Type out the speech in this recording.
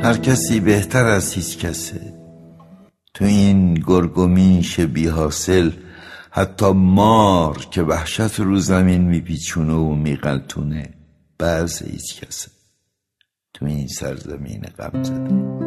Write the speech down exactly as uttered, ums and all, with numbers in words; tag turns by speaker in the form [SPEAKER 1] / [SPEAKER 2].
[SPEAKER 1] هر کسی بهتر از هیچ کسه. تو این گرگ و میش بی حاصل، حتی مار که وحشت رو زمین میپیچونه و میقلتونه بعض هیچ کسه. تو این سرزمین غم زده